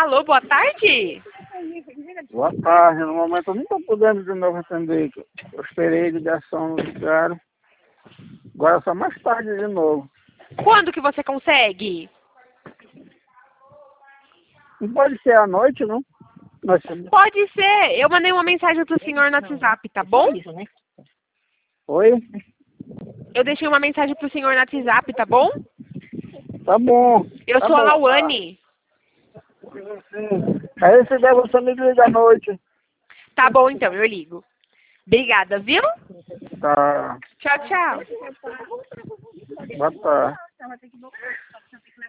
Alô, boa tarde? Boa tarde. No momento eu não estou podendo de novo atender. Eu esperei ligação no lugar. Agora só mais tarde de novo. Quando que você consegue? Não pode ser à noite, não? Nós... Pode ser. Eu mandei uma mensagem pro senhor no WhatsApp, tá bom? Oi? Eu deixei uma mensagem pro senhor no WhatsApp, tá bom? Tá bom. Eu Tá sou a bom. Lauane. Aí se der, você me liga à noite. Tá bom, então, eu ligo. Obrigada, viu? Tá. Tchau, tchau. Boa tarde.